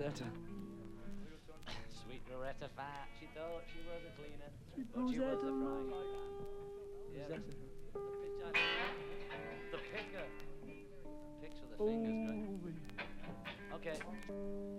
Rosetta. Sweet Loretta Fat, she thought she was a cleaner, Sweet but she was a Rosetta. frying pan. Yeah, Rosetta. the picker. Picks with the fingers, Oh, great. Okay.